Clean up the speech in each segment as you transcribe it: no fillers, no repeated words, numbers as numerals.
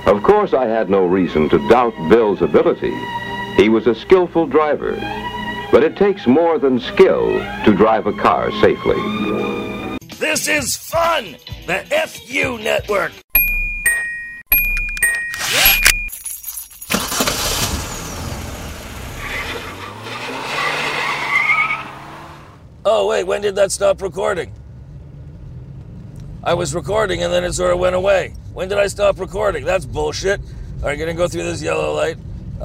Of course, I had no reason to doubt Bill's ability. He was a skillful driver. But it takes more than skill to drive a car safely. This is fun! The FU Network! Oh, wait, when did that stop recording? I was recording and then it sort of went away. When did I stop recording? That's bullshit. All right, gonna go through this yellow light.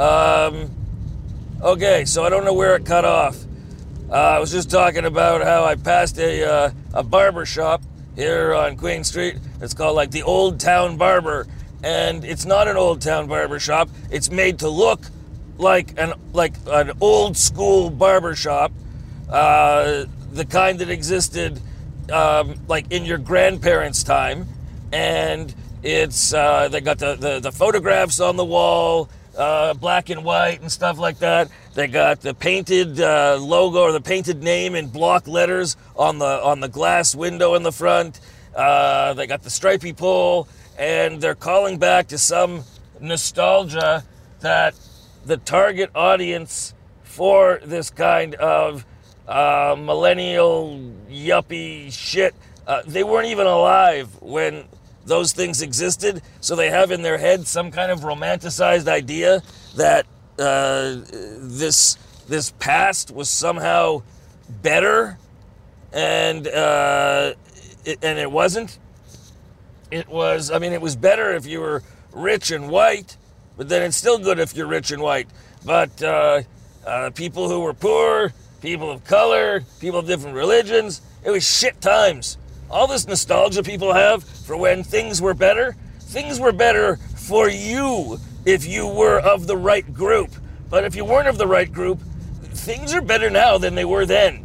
Okay, so I don't know where it cut off. I was just talking about how I passed a barber shop here on Queen Street. It's called like the Old Town Barber, and it's not an Old Town barber shop. It's made to look like an old school barber shop, the kind that existed like in your grandparents' time, and it's they got the photographs on the wall, black and white and stuff like that. They got the painted logo or the painted name in block letters on the glass window in the front. They got the stripy pole, and they're calling back to some nostalgia that the target audience for this kind of millennial yuppie shit, they weren't even alive when those things existed, so they have in their head some kind of romanticized idea that this past was somehow better, and it wasn't. It was, I mean, it was better if you were rich and white, but then it's still good if you're rich and white. But people who were poor, people of color, people of different religions, it was shit times. All this nostalgia people have for when things were better for you if you were of the right group. But if you weren't of the right group, things are better now than they were then.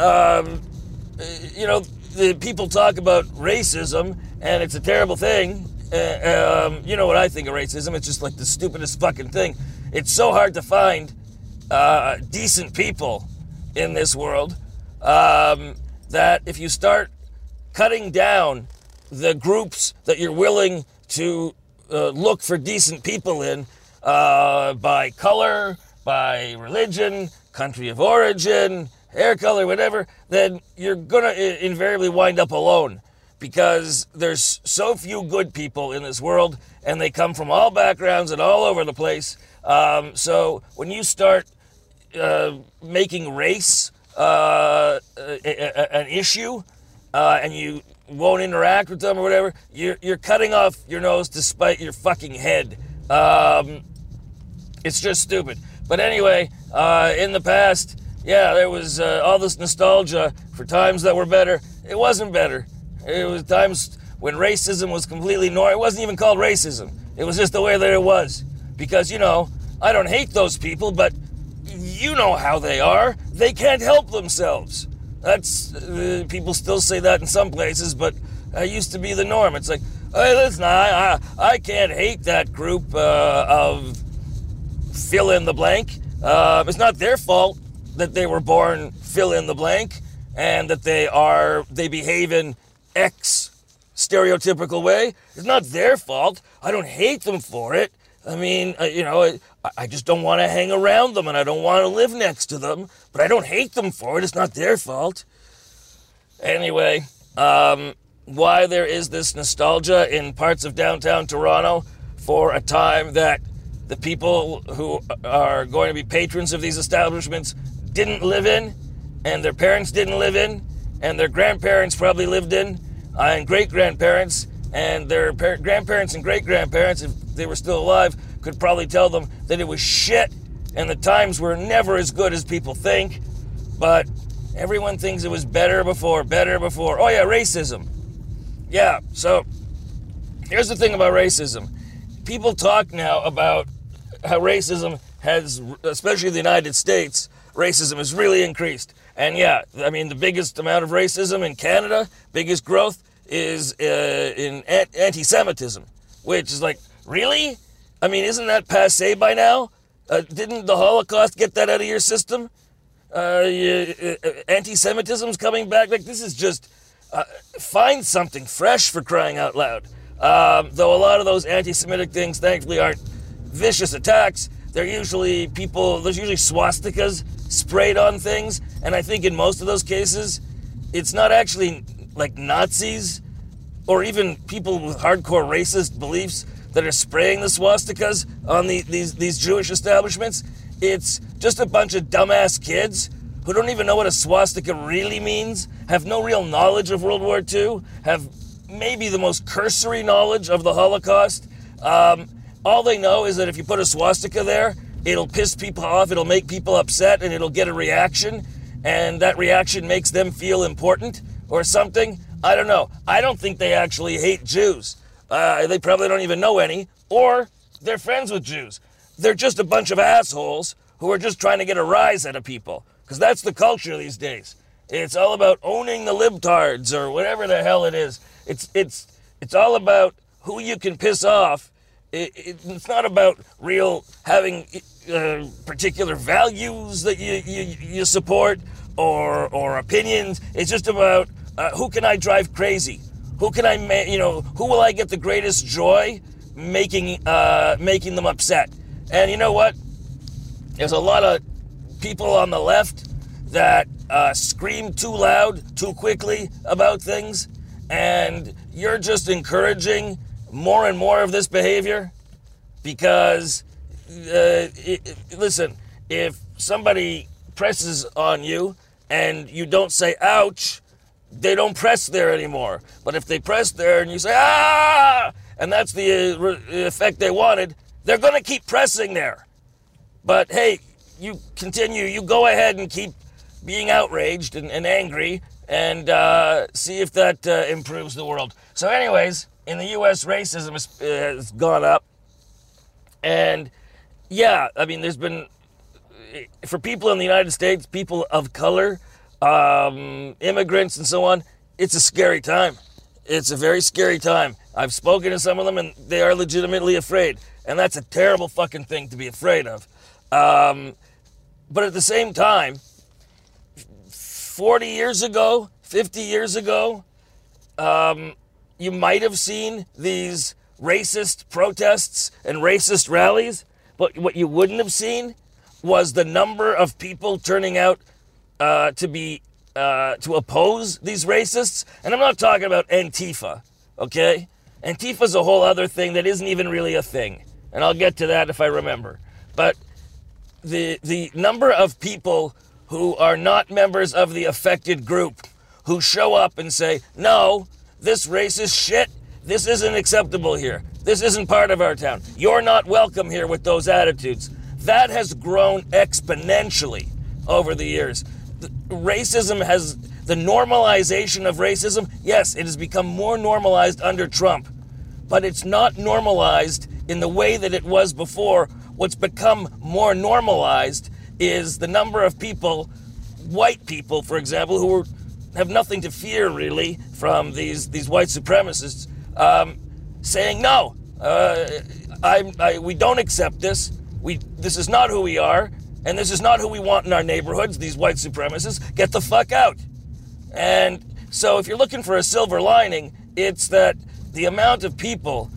You know, the people talk about racism, and it's a terrible thing. You know what I think of racism? It's just like the stupidest fucking thing. It's so hard to find decent people in this world that if you start cutting down the groups that you're willing to look for decent people in by color, by religion, country of origin, hair color, whatever, then you're gonna invariably wind up alone, because there's so few good people in this world, and they come from all backgrounds and all over the place. So when you start making race an issue, and you won't interact with them or whatever, you're cutting off your nose to spite your fucking head. It's just stupid. But anyway, in the past, yeah, there was all this nostalgia for times that were better. It wasn't better. It was times when racism was completely normal. It wasn't even called racism. It was just the way that it was. Because, you know, I don't hate those people, but you know how they are. They can't help themselves. That's, people still say that in some places, but that used to be the norm. It's like, hey, listen, I can't hate that group of fill in the blank. It's not their fault that they were born fill in the blank and that they behave in X stereotypical way. It's not their fault. I don't hate them for it. I mean, you know, I just don't want to hang around them, and I don't want to live next to them, but I don't hate them for it. It's not their fault. Anyway, why there is this nostalgia in parts of downtown Toronto for a time that the people who are going to be patrons of these establishments didn't live in, and their parents didn't live in, and their grandparents probably lived in, and great-grandparents, and their grandparents and great-grandparents, if they were still alive, could probably tell them that it was shit, and the times were never as good as people think, but everyone thinks it was better before. Oh yeah, racism. Yeah, so here's the thing about racism. People talk now about how racism has, especially in the United States, racism has really increased. And yeah, I mean, the biggest amount of racism in Canada, biggest growth, is in anti-Semitism, which is like, really? I mean, isn't that passé by now? Didn't the Holocaust get that out of your system? Anti-Semitism's coming back. Like, this is just, find something fresh, for crying out loud. Though a lot of those anti-Semitic things, thankfully, aren't vicious attacks. There's usually swastikas sprayed on things, and I think in most of those cases, it's not actually like Nazis or even people with hardcore racist beliefs that are spraying the swastikas on these Jewish establishments. It's just a bunch of dumbass kids who don't even know what a swastika really means, have no real knowledge of World War II, have maybe the most cursory knowledge of the Holocaust. All they know is that if you put a swastika there, it'll piss people off, it'll make people upset, and it'll get a reaction, and that reaction makes them feel important or something. I don't know. I don't think they actually hate Jews. They probably don't even know any, or they're friends with Jews. They're just a bunch of assholes who are just trying to get a rise out of people, because that's the culture these days. It's all about owning the libtards or whatever the hell it is. It's all about who you can piss off. It's not about real having particular values that you support or opinions. It's just about who can I drive crazy? Who can who will I get the greatest joy making them upset? And you know what? There's a lot of people on the left that scream too loud, too quickly about things, and you're just encouraging more and more of this behavior because, listen, if somebody presses on you and you don't say, ouch, they don't press there anymore. But if they press there and you say, ah, and that's the effect they wanted, they're going to keep pressing there. But hey, you continue, you go ahead and keep being outraged and angry and see if that improves the world. So anyways, in the U.S., racism has gone up. And yeah, I mean, there's been, for people in the United States, people of color, immigrants and so on, it's a scary time. It's a very scary time. I've spoken to some of them and they are legitimately afraid. And that's a terrible fucking thing to be afraid of. But at the same time, 40 years ago, 50 years ago, you might have seen these racist protests and racist rallies, but what you wouldn't have seen was the number of people turning out to oppose these racists. And I'm not talking about Antifa, okay? Antifa's a whole other thing that isn't even really a thing, and I'll get to that if I remember. But the number of people who are not members of the affected group who show up and say, no, this racist shit, this isn't acceptable here. This isn't part of our town. You're not welcome here with those attitudes. That has grown exponentially over the years. Racism has, the normalization of racism, yes, it has become more normalized under Trump, but it's not normalized in the way that it was before. What's become more normalized is the number of people, white people, for example, who have nothing to fear, really, from these white supremacists, saying, no, we don't accept this. This is not who we are, and this is not who we want in our neighborhoods, these white supremacists. Get the fuck out. And so if you're looking for a silver lining, it's that the amount of people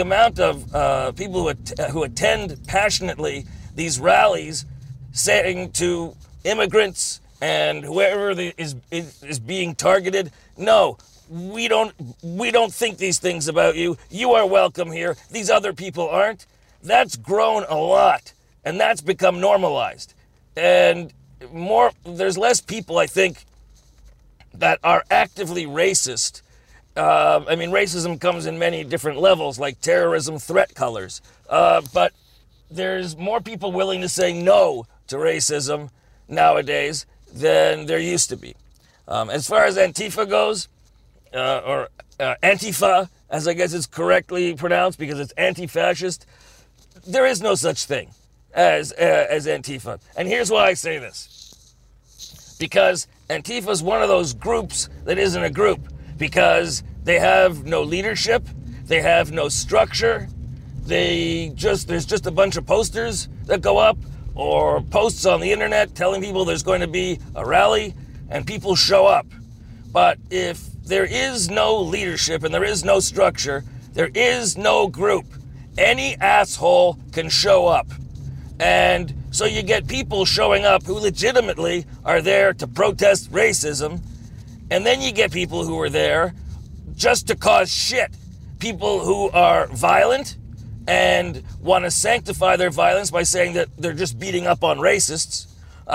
who attend passionately these rallies saying to immigrants and whoever is being targeted, no, we don't think these things about you. You are welcome here. These other people aren't. That's grown a lot, and that's become normalized. And there's less people, I think, that are actively racist. I mean, racism comes in many different levels, like terrorism, threat colors. But there's more people willing to say no to racism nowadays than there used to be. As far as Antifa goes, or Antifa, as I guess it's correctly pronounced because it's anti-fascist, there is no such thing as Antifa. And here's why I say this. Because Antifa is one of those groups that isn't a group. Because they have no leadership, they have no structure, there's just a bunch of posters that go up or posts on the internet telling people there's going to be a rally and people show up. But if there is no leadership and there is no structure, There is no group. Any asshole can show up. And so you get people showing up who legitimately are there to protest racism. And then you get people who are there just to cause shit. People who are violent and want to sanctify their violence by saying that they're just beating up on racists.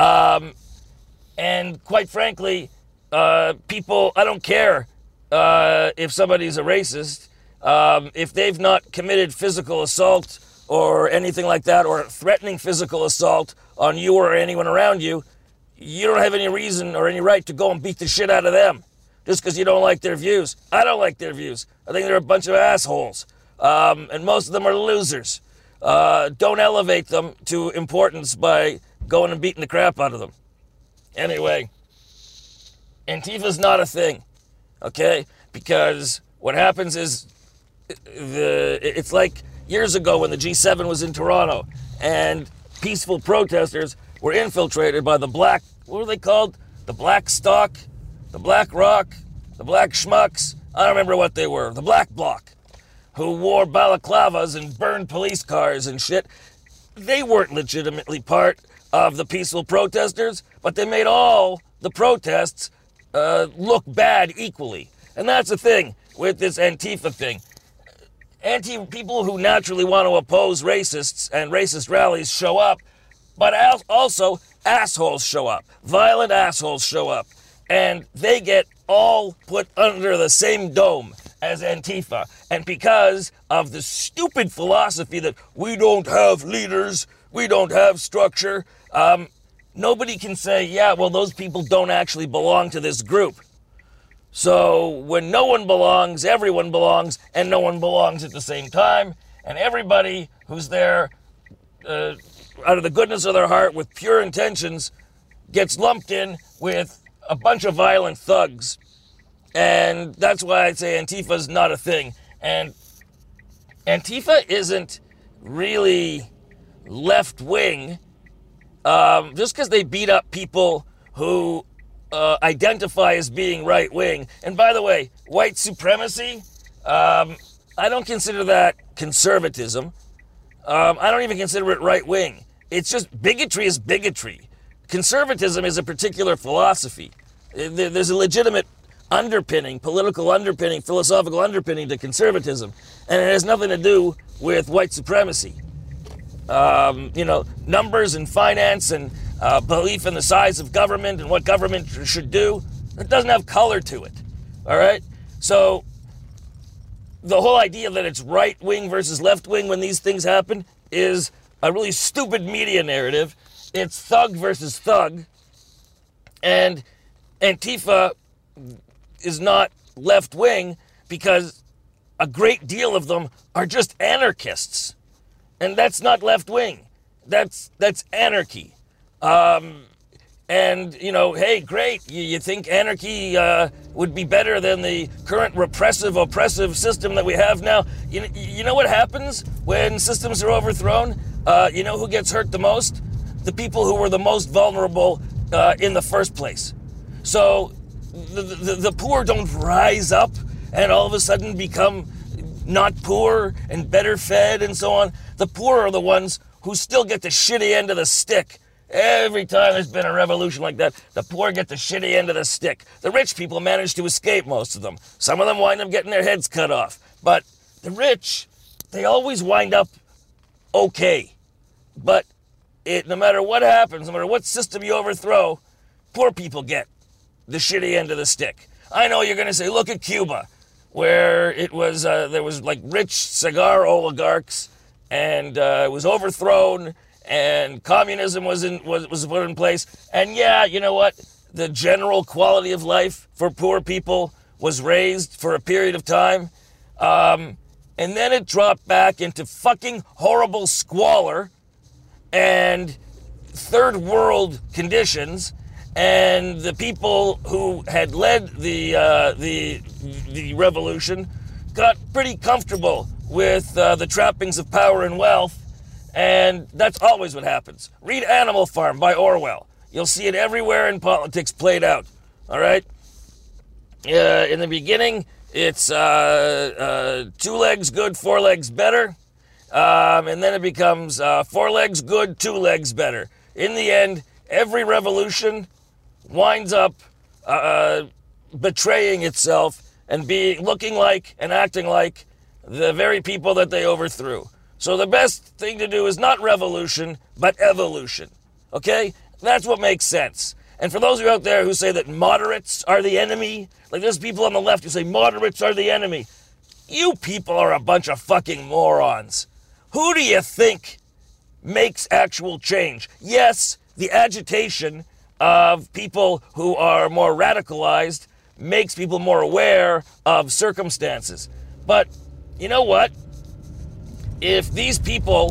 And quite frankly, people, I don't care if somebody's a racist. If they've not committed physical assault or anything like that, or threatening physical assault on you or anyone around you, you don't have any reason or any right to go and beat the shit out of them just because you don't like their views. I don't like their views. I think they're a bunch of assholes. And most of them are losers. Don't elevate them to importance by going and beating the crap out of them. Anyway, Antifa's not a thing, okay? Because what happens is, it's like years ago when the G7 was in Toronto and peaceful protesters were infiltrated by the black, what were they called? The Black Stock, the Black Rock, the Black Schmucks, I don't remember what they were, the Black Bloc, who wore balaclavas and burned police cars and shit. They weren't legitimately part of the peaceful protesters, but they made all the protests look bad equally. And that's the thing with this Antifa thing. People who naturally want to oppose racists and racist rallies show up, but also assholes show up. Violent assholes show up. And they get all put under the same dome as Antifa. And because of the stupid philosophy that we don't have leaders, we don't have structure, nobody can say, yeah, well, those people don't actually belong to this group. So when no one belongs, everyone belongs, and no one belongs at the same time. And everybody who's there out of the goodness of their heart with pure intentions gets lumped in with a bunch of violent thugs. And that's why I'd say Antifa's not a thing. And Antifa isn't really left-wing just because they beat up people who identify as being right-wing. And by the way, white supremacy, I don't consider that conservatism. I don't even consider it right-wing. It's just bigotry is bigotry. Conservatism is a particular philosophy. There's a legitimate underpinning, political underpinning, philosophical underpinning to conservatism. And it has nothing to do with white supremacy. Numbers and finance and belief in the size of government and what government should do, it doesn't have color to it, all right? So the whole idea that it's right-wing versus left-wing when these things happen is a really stupid media narrative. It's thug versus thug, and Antifa is not left-wing because a great deal of them are just anarchists, and that's not left-wing. That's anarchy. Hey, great, you think anarchy would be better than the current repressive, oppressive system that we have now? You know what happens when systems are overthrown? You know who gets hurt the most? The people who were the most vulnerable in the first place. So the poor don't rise up and all of a sudden become not poor and better fed and so on. The poor are the ones who still get the shitty end of the stick. Every time there's been a revolution like that, the poor get the shitty end of the stick. The rich people manage to escape, most of them. Some of them wind up getting their heads cut off. But the rich, they always wind up okay. But no matter what happens, no matter what system you overthrow, poor people get the shitty end of the stick. I know you're going to say, look at Cuba, where it was there was like rich cigar oligarchs, and it was overthrown, and communism was put in place. And yeah, you know what? The general quality of life for poor people was raised for a period of time. And then it dropped back into fucking horrible squalor and third world conditions. And the people who had led the revolution got pretty comfortable with the trappings of power and wealth. And that's always what happens. Read Animal Farm by Orwell. You'll see it everywhere in politics played out. All right? In the beginning, It's 2 legs good, 4 legs better. And then it becomes 4 legs good, 2 legs better. In the end, every revolution winds up betraying itself and looking like and acting like the very people that they overthrew. So the best thing to do is not revolution, but evolution. Okay? That's what makes sense. And for those of you out there who say that moderates are the enemy, like there's people on the left who say moderates are the enemy, you people are a bunch of fucking morons. Who do you think makes actual change? Yes, the agitation of people who are more radicalized makes people more aware of circumstances. But you know what? If these people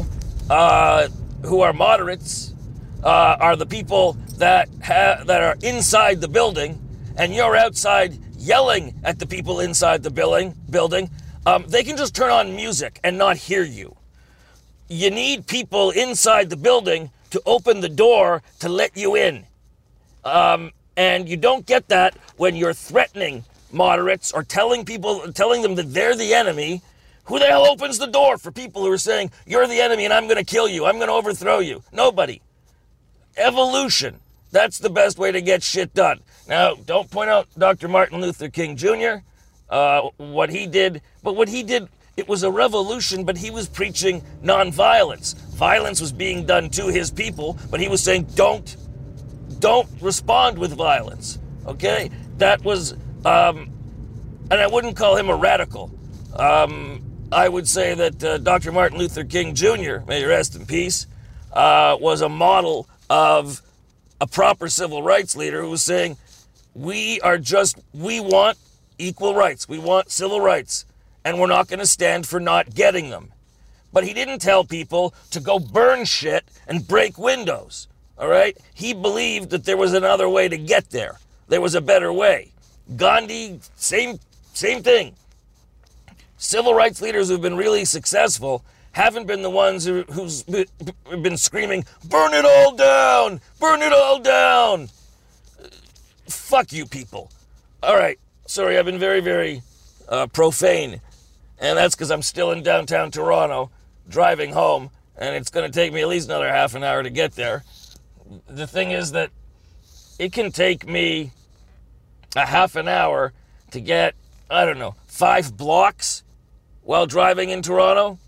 who are moderates are the people that are inside the building, and you're outside yelling at the people inside the building, they can just turn on music and not hear you. You need people inside the building to open the door to let you in. And you don't get that when you're threatening moderates or telling them that they're the enemy. Who the hell opens the door for people who are saying, you're the enemy and I'm going to kill you, I'm going to overthrow you? Nobody. Evolution. That's the best way to get shit done. Now, don't point out Dr. Martin Luther King Jr., what he did, it was a revolution, but he was preaching nonviolence. Violence was being done to his people, but he was saying, don't respond with violence. Okay? That was, and I wouldn't call him a radical. I would say that Dr. Martin Luther King Jr., may he rest in peace, was a model of a proper civil rights leader who was saying, we want equal rights. We want civil rights. And we're not going to stand for not getting them. But he didn't tell people to go burn shit and break windows. All right? He believed that there was another way to get there. There was a better way. Gandhi, same thing. Civil rights leaders who've been really successful haven't been the ones who's been screaming, burn it all down! Burn it all down! Fuck you people. All right. Sorry, I've been very, very profane. And that's because I'm still in downtown Toronto, driving home, and it's going to take me at least another half an hour to get there. The thing is that it can take me a half an hour to get, 5 blocks while driving in Toronto.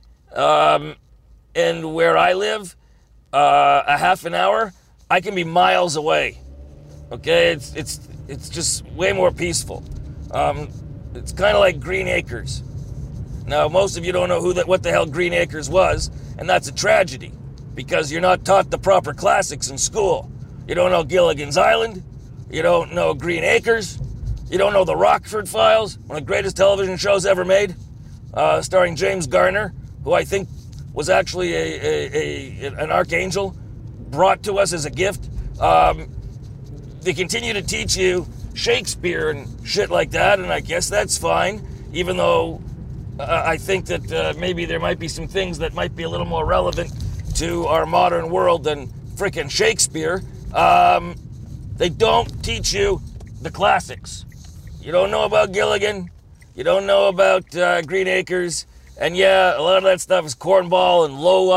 And where I live, a half an hour, I can be miles away. Okay, it's just way more peaceful. It's kind of like Green Acres. Now, most of you don't know what the hell Green Acres was, and that's a tragedy, because you're not taught the proper classics in school. You don't know Gilligan's Island, you don't know Green Acres, you don't know The Rockford Files, one of the greatest television shows ever made, starring James Garner, who I think was actually an archangel brought to us as a gift. They continue to teach you Shakespeare and shit like that, and I guess that's fine, even though I think that maybe there might be some things that might be a little more relevant to our modern world than frickin' Shakespeare. They don't teach you the classics. You don't know about Gilligan, you don't know about Green Acres, and yeah, a lot of that stuff is cornball and low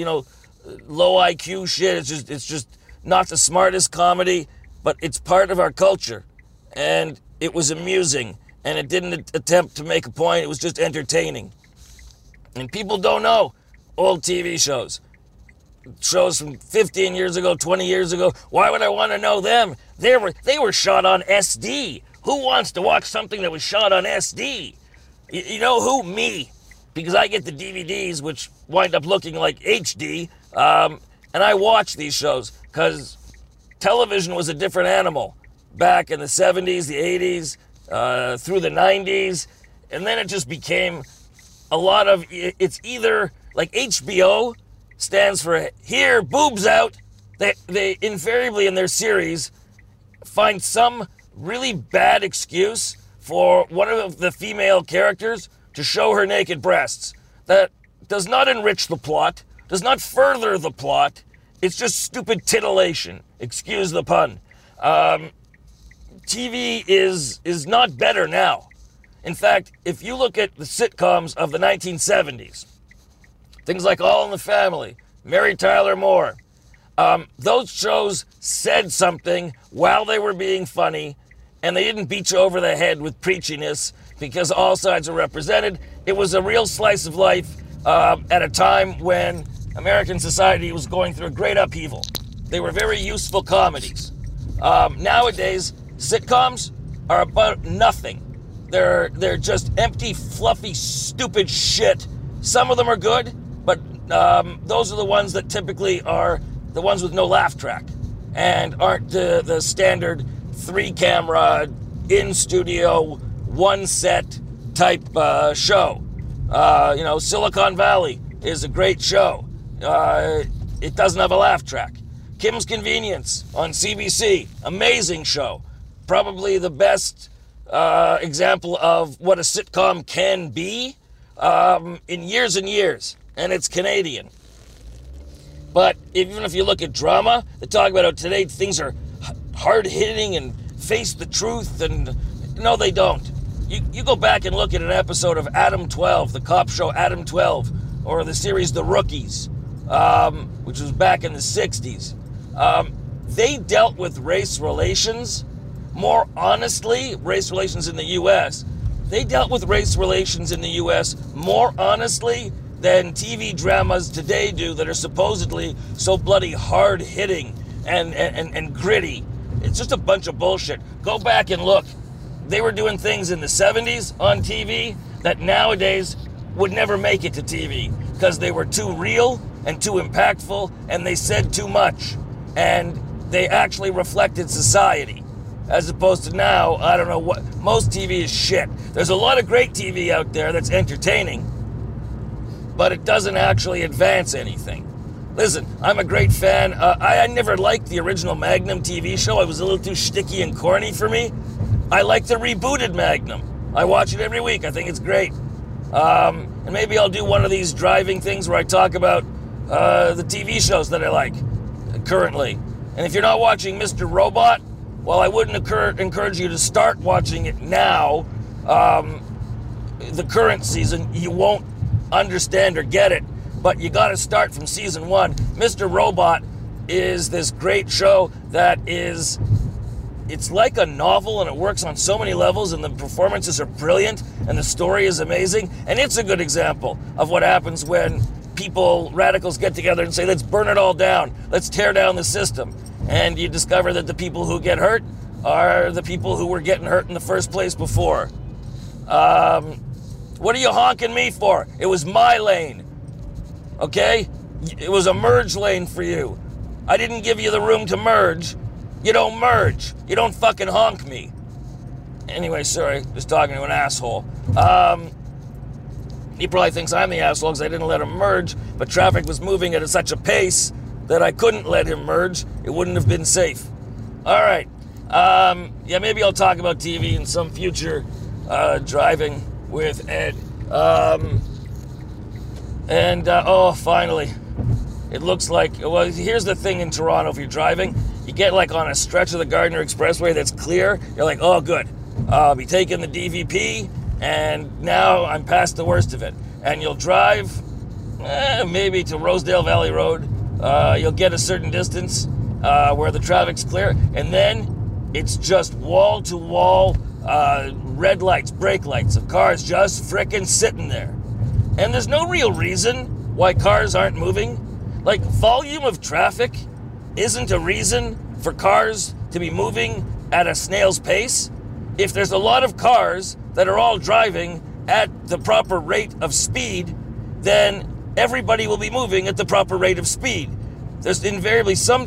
IQ shit. It's just not the smartest comedy, but it's part of our culture. And it was amusing, and it didn't attempt to make a point. It was just entertaining. And people don't know old TV shows. Shows from 15 years ago, 20 years ago. Why would I want to know them? They were shot on SD. Who wants to watch something that was shot on SD? You know who? Me. Because I get the DVDs, which wind up looking like HD, and I watch these shows, because television was a different animal back in the 70s, the 80s, through the 90s, and then it just became a lot of, it's either, like HBO stands for here, boobs out. They invariably in their series find some really bad excuse for one of the female characters to show her naked breasts. That does not enrich the plot, does not further the plot. It's just stupid titillation. Excuse the pun. TV is not better now. In fact, if you look at the sitcoms of the 1970s, things like All in the Family, Mary Tyler Moore, those shows said something while they were being funny, and they didn't beat you over the head with preachiness because all sides are represented. It was a real slice of life at a time when American society was going through a great upheaval. They were very useful comedies. Nowadays, sitcoms are about nothing. They're just empty, fluffy, stupid shit. Some of them are good, but those are the ones that typically are the ones with no laugh track and aren't the standard 3-camera, in-studio, one-set type show. Silicon Valley is a great show. It doesn't have a laugh track. Kim's Convenience on CBC, amazing show. Probably the best example of what a sitcom can be in years and years, and it's Canadian. But even if you look at drama, they talk about how today things are hard-hitting and face the truth, and no, they don't. You go back and look at an episode of Adam 12, the cop show Adam 12, or the series The Rookies, which was back in the 60s. They dealt with race relations more honestly, race relations in the U.S. They dealt with race relations in the U.S. more honestly than TV dramas today do that are supposedly so bloody hard-hitting and gritty. It's just a bunch of bullshit. Go back and look. They were doing things in the 70s on TV that nowadays would never make it to TV because they were too real and too impactful, and they said too much, and they actually reflected society. As opposed to now, I don't know what, most TV is shit. There's a lot of great TV out there that's entertaining, but it doesn't actually advance anything. Listen, I'm a great fan. I never liked the original Magnum TV show. It was a little too shticky and corny for me. I like the rebooted Magnum. I watch it every week. I think it's great. And maybe I'll do one of these driving things where I talk about the TV shows that I like currently. And if you're not watching Mr. Robot, well, I wouldn't encourage you to start watching it now. The current season, you won't understand or get it, but you got to start from season 1. Mr. Robot is this great show that is, it's like a novel, and it works on so many levels, and the performances are brilliant, and the story is amazing, and it's a good example of what happens when radicals get together and say, let's burn it all down, let's tear down the system. And you discover that the people who get hurt are the people who were getting hurt in the first place before. What are you honking me for? It was my lane, okay? It was a merge lane for you. I didn't give you the room to merge. You don't merge. You don't fucking honk me. Anyway, sorry, just talking to an asshole. He probably thinks I'm the asshole because I didn't let him merge, but traffic was moving at such a pace that I couldn't let him merge. It wouldn't have been safe. All right. Maybe I'll talk about TV in some future driving with Ed. Finally. It looks like, well, here's the thing in Toronto if you're driving. You get like on a stretch of the Gardiner Expressway that's clear. You're like, oh, good. I'll be taking the DVP, and now I'm past the worst of it. And you'll drive maybe to Rosedale Valley Road. You'll get a certain distance where the traffic's clear, and then it's just wall-to-wall red lights, brake lights of cars just frickin' sitting there. And there's no real reason why cars aren't moving. Like, volume of traffic isn't a reason for cars to be moving at a snail's pace. If there's a lot of cars that are all driving at the proper rate of speed, then everybody will be moving at the proper rate of speed. There's invariably some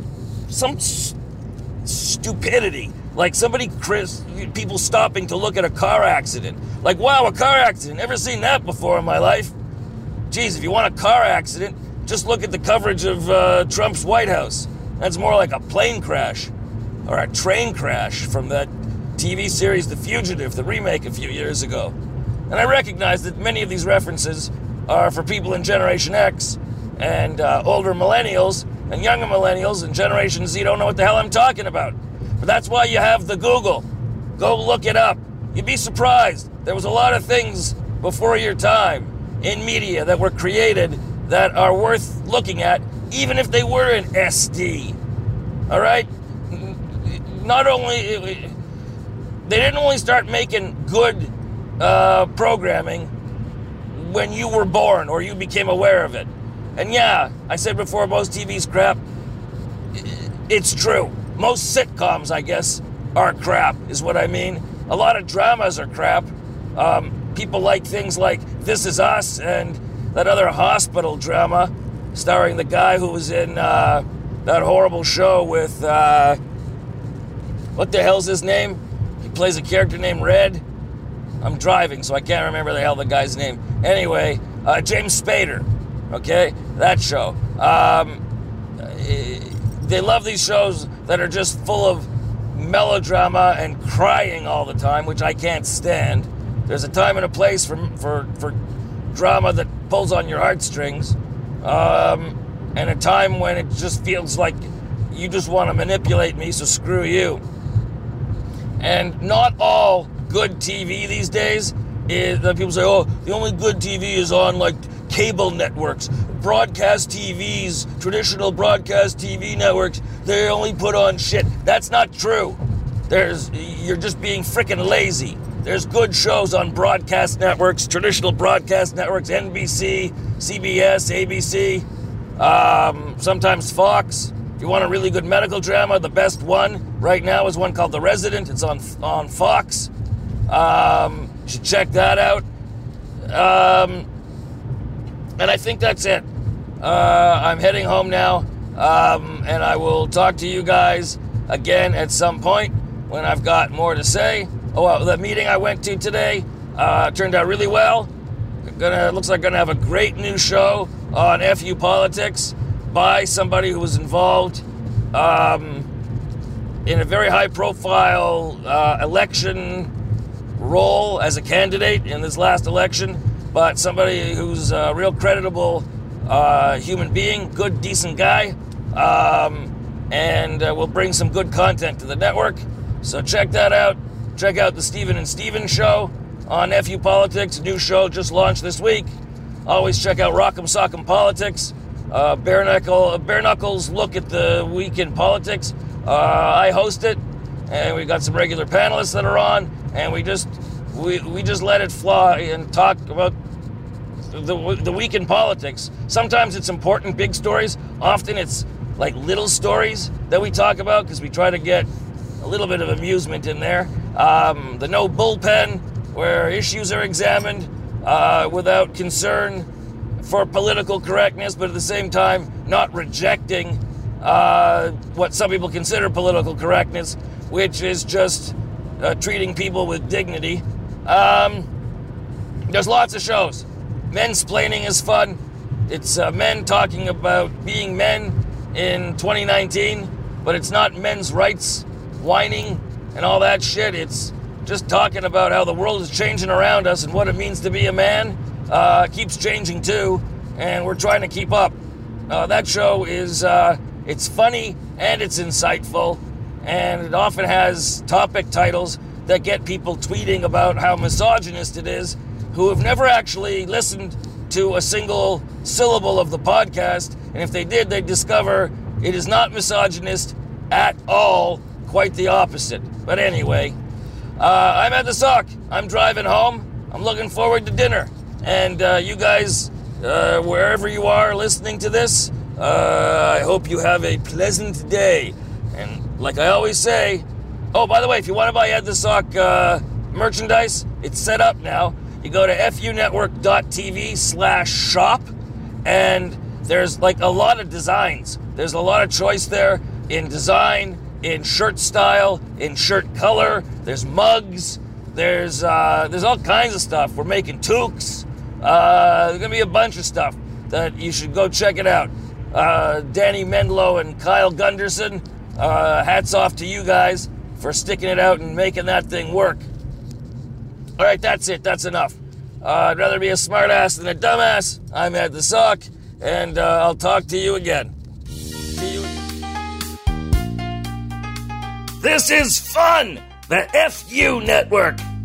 stupidity, like people stopping to look at a car accident. Like, wow, a car accident, never seen that before in my life. Geez, if you want a car accident, just look at the coverage of Trump's White House. That's more like a plane crash or a train crash from that TV series The Fugitive, the remake a few years ago. And I recognize that many of these references are for people in Generation X and older millennials and younger millennials and Generation Z don't know what the hell I'm talking about. But that's why you have the Google. Go look it up. you'd be surprised. There was a lot of things before your time in media that were created that are worth looking at, even if they were in SD. All right? Not only... They didn't only start making good programming when you were born or you became aware of it. And yeah, I said before, most TV's crap. It's true. Most sitcoms, I guess, are crap, is what I mean. A lot of dramas are crap. People like things like This Is Us and that other hospital drama starring the guy who was in that horrible show with, what the hell's his name? He plays a character named Red. I'm driving, so I can't remember the hell the guy's name. Anyway, James Spader, okay? That show. They love these shows that are just full of melodrama and crying all the time, which I can't stand. There's a time and a place for drama that pulls on your heartstrings, and a time when it just feels like you just want to manipulate me, so screw you. And not all good TV these days is that people say, oh, the only good TV is on like cable networks, broadcast TVs, traditional broadcast TV networks. They only put on shit. That's not true. You're just being freaking lazy. There's good shows on broadcast networks, traditional broadcast networks, NBC, CBS, ABC, sometimes Fox. If you want a really good medical drama, the best one right now is one called The Resident. It's on Fox. You should check that out. And I think that's it. I'm heading home now, and I will talk to you guys again at some point when I've got more to say. Oh, the meeting I went to today turned out really well. Looks like gonna have a great new show on FU Politics by somebody who was involved in a very high-profile election role as a candidate in this last election, but somebody who's a real creditable human being, good, decent guy, and will bring some good content to the network. So check that out. Check out the Stephen and Steven show on FU Politics, a new show just launched this week. Always check out Rock'em Sock'em Politics, Bare Knuckles look at the week in politics. I host it, and we got some regular panelists that are on, and we just let it fly and talk about the week in politics. Sometimes it's important, big stories. Often it's like little stories that we talk about because we try to get a little bit of amusement in there. The no bullpen, where issues are examined without concern for political correctness, but at the same time not rejecting what some people consider political correctness, which is just treating people with dignity. There's lots of shows. Mensplaining is fun. It's men talking about being men in 2019, but it's not men's rights whining and all that shit. It's just talking about how the world is changing around us and what it means to be a man. Keeps changing too, and we're trying to keep up. That show is it's funny and it's insightful, and it often has topic titles that get people tweeting about how misogynist it is, who have never actually listened to a single syllable of the podcast, and if they did, they'd discover it is not misogynist at all, quite the opposite. But anyway, I'm at the Sock. I'm driving home. I'm looking forward to dinner. And you guys, wherever you are listening to this, I hope you have a pleasant day. And like I always say, oh, by the way, if you want to buy Ed the Sock merchandise, it's set up now. You go to funetwork.tv/shop, and there's like a lot of designs. There's a lot of choice there in design, in shirt style, in shirt color. There's mugs. There's all kinds of stuff. We're making toques. There's gonna be a bunch of stuff that you should go check it out. Danny Menlo and Kyle Gunderson, hats off to you guys for sticking it out and making that thing work. All right, that's it. That's enough. I'd rather be a smartass than a dumbass. I'm Ed the Sock, and I'll talk to you again. See you. This is fun! The FU Network!